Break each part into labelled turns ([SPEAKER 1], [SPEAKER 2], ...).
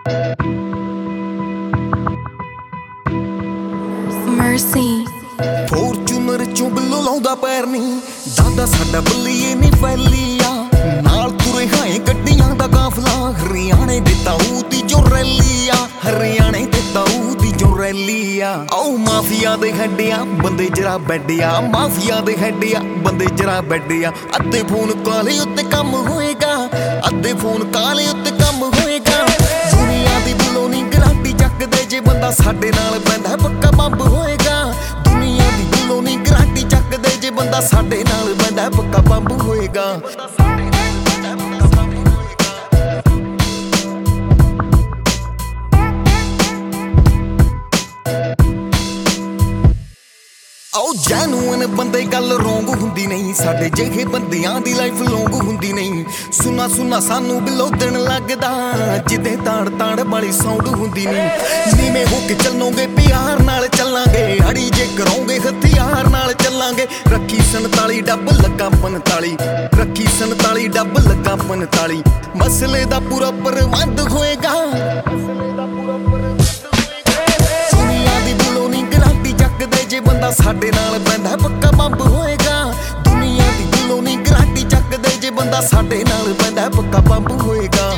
[SPEAKER 1] Mercy
[SPEAKER 2] Fortuner ਚੋਂ ਬਿੱਲੋ ਲਾਉਂਦਾ ਪੈਰ ਨੀ ਦਾਦਾ ਸਾਡਾ ਬੱਲੀਏ ਨੀ ਫੈਲੀਆ ਨਾਲ ਤੁਰੇ ਹਾਏ ਗੱਡੀਆਂ ਦਾ ਕਾਫਲਾ ਹਰਿਆਣੇ ਦੇ ਤਾਊ ਦੀ ਜੋ ਰੈਲੀ ਆ ਹਰਿਆਣੇ ਦੇ ਤਾਊ ਦੀ ਜੋ ਰੈਲੀ ਆ ਆਓ ਮਾਫੀਆ ਦੇ ਹੈਡਿਆ ਬੰਦੇ ਜਰਾ ਬੈਡਿਆ ਮਾਫੀਆ ਦੇ ਹੈਡਿਆ ਬੰਦੇ ਜਰਾ ਬੈਡਿਆ ਅੱਧੇ ਫੋਨ ਕਾਲੇ ਉੱਤੇ ਕੰਮ ਹੋਏਗਾ ਅੱਧੇ ਫੋਨ ਕਾਲੇ ਉੱਤੇ ਕੰਮ ਹੋਏਗਾ ਦੁਨੀਆ ਦੀ ਬਿੱਲੋ ਨੀ ਗਰਾਂਟੀ ਚੱਕਦੇ ਜੇ ਬੰਦਾ ਸਾਡੇ ਨਾਲ ਪੈਂਦਾ ਪੱਕਾ ਬੰਬ ਹੋਏਗਾ ਦੁਨੀਆ ਦੀ ਬਿੱਲੋ ਨੀ ਗਰਾਂਟੀ ਚੱਕਦੇ ਜੇ ਬੰਦਾ ਸਾਡੇ ਨਾਲ ਪੈਂਦਾ ਪੱਕਾ ਬੰਬ ਹੋਏਗਾ ਆਓ ਜੈਨੂਇਨ ਬੰਦੇ ਗੱਲ ਰੋਂਗ ਹੁੰਦੀ ਨਹੀਂ ਸਾਡੇ ਜਿਹੇ ਬੰਦਿਆਂ ਦੀ ਲਾਈਫ ਲੌਂਗ ਹੁੰਦੀ ਨਹੀਂ ਸੁਣਾ ਸੁਣਾ ਸਾਨੂੰ ਬਿੱਲੋ ਦਿਨ ਲੱਗਦਾ ਜਿੱਦੇ ਤਾੜ ਤਾੜ ਵਾਲੀ ਸਾਊਂਡ ਹੁੰਦੀ ਨਹੀਂ ਨੀਵੇਂ ਹੋ ਕੇ ਚੱਲੋਗੇ ਪਿਆਰ ਨਾਲ ਚੱਲਾਂਗੇ ਅੜੀ ਜੇ ਕਰੋਗੇ ਹਥਿਆਰ ਨਾਲ ਚੱਲਾਂਗੇ ਰੱਖੀ 47 ਡੱਬ ਲੱਗਾ 45 ਰੱਖੀ 47 ਡੱਬ ਲੱਗਾ 45 ਮਸਲੇ ਦਾ ਪੂਰਾ ਪ੍ਰਬੰਧ ਹੋਏਗਾ ਜੇ ਬੰਦਾ ਸਾਡੇ ਨਾਲ ਪੈਂਦਾ ਪੱਕਾ ਬੰਬ ਹੋਏਗਾ ਦੁਨੀਆ ਦੀ ਬਿੱਲੋ ਨੀ ਗਰਾਂਟੀ ਚੱਕਦੇ ਜੇ ਬੰਦਾ ਸਾਡੇ ਨਾਲ ਪੈਂਦਾ ਪੱਕਾ ਬੰਬ ਹੋਏਗਾ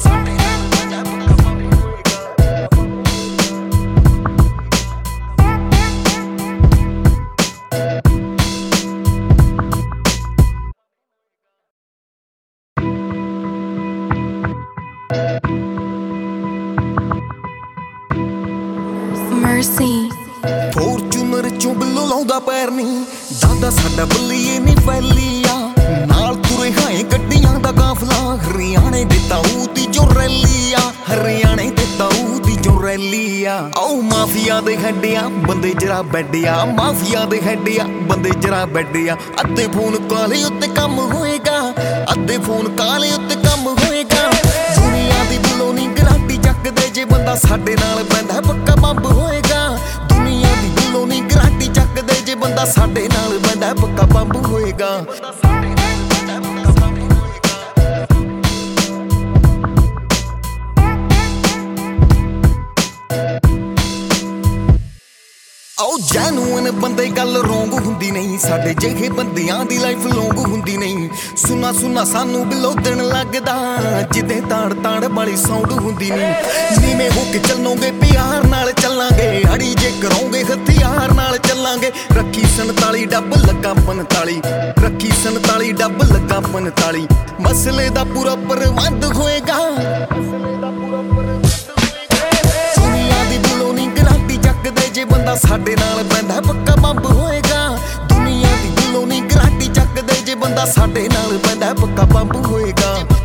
[SPEAKER 1] Mercy
[SPEAKER 2] ਫੋਰਚੂਨਰ ਚੋਂ ਬਿੱਲੋ ਲਾਉਂਦਾ ਪੈਰ ਨੀ ਦਾਦਾ ਸਾਡਾ ਬੱਲੀਏ ਨੀ ਫੈਲੀਆ ਨਾਲ ਤੁਰੇ ਹਾਏ ਗੱਡੀਆਂ ਦਾ ਕਾਫਲਾ ਹਰਿਆਣੇ ਦੇ ਤਾਊ ਦੀ ਜੋ ਰੈਲੀ ਆ ਹਰਿਆਣੇ ਦੇ ਤਾਊ ਦੀ ਜੋ ਰੈਲੀ ਆ ਆਓ ਮਾਫੀਆ ਦੇ ਹੈਡਿਆ ਬੰਦੇ ਜਰਾ ਬੈਡਿਆ ਮਾਫੀਆ ਦੇ ਹੈਡਿਆ ਬੰਦੇ ਜਰਾ ਬੈਡਿਆ ਅੱਧੇ ਫੋਨ ਕਾਲੇ ਉੱਤੇ ਕੰਮ ਹੋਏਗਾ ਅੱਧੇ ਫੋਨ ਕਾਲੇ ਉੱਤੇ ਕੰਮ ਹੋਏਗਾ ਦੁਨੀਆ ਦੀ ਬਿੱਲੋ ਨੀ ਗਰਾਂਟੀ ਚੱਕਦੇ ਜੇ ਬੰਦਾ ਸਾਡੇ ਨਾਲ ਪੈਂਦਾ ਪੱਕਾ ਬੰਬ ਹੋਏਗਾ ਦੁਨੀਆ ਦੀ ਬਿੱਲੋ ਨੀ ਗਰਾਂਟੀ ਚੱਕਦੇ ਜੇ ਬੰਦਾ ਸਾਡੇ ਨਾਲ ਪੈਂਦਾ ਪੱਕਾ ਬੰਬ ਹੋਏਗਾ ਆਓ ਜੈਨੂਇਨ ਬੰਦੇ ਗੱਲ ਰੋਂਗ ਹੁੰਦੀ ਨਹੀਂ ਸਾਡੇ ਜਿਹੇ ਬੰਦਿਆਂ ਦੀ ਲਾਈਫ ਲੌਂਗ ਹੁੰਦੀ ਨਹੀਂ ਸੁਣਾ ਸੁਣਾ ਸਾਨੂੰ ਬਿੱਲੋ ਦਿਨ ਲੱਗਦਾ ਜਿੱਦੇ ਤਾੜ ਤਾੜ ਵਾਲੀ ਸਾਊਂਡ ਹੁੰਦੀ ਨਹੀਂ ਨੀਵੇਂ ਹੋ ਕੇ ਚੱਲੋਗੇ ਪਿਆਰ ਨਾਲ ਚੱਲਾਂਗੇ ਅੜੀ ਜੇ ਕਰੋਗੇ ਹਥਿਆਰ ਨਾਲ ਚੱਲਾਂਗੇ ਰੱਖੀ 47 ਡੱਬ ਲੱਗਾ 45 ਰੱਖੀ 47 ਡੱਬ ਲੱਗਾ 45 ਮਸਲੇ ਦਾ ਪੂਰਾ ਪ੍ਰਬੰਧ ਹੋਏਗਾ ਜੇ ਬੰਦਾ ਸਾਡੇ ਨਾਲ ਪੈਂਦਾ ਪੱਕਾ ਬੰਬ ਹੋਏਗਾ ਦੁਨੀਆ ਦੀ ਬਿੱਲੋ ਨੀ ਗਰਾਂਟੀ ਚੱਕਦੇ ਜੇ ਬੰਦਾ ਸਾਡੇ ਨਾਲ ਪੈਂਦਾ ਪੱਕਾ ਬੰਬ ਹੋਏਗਾ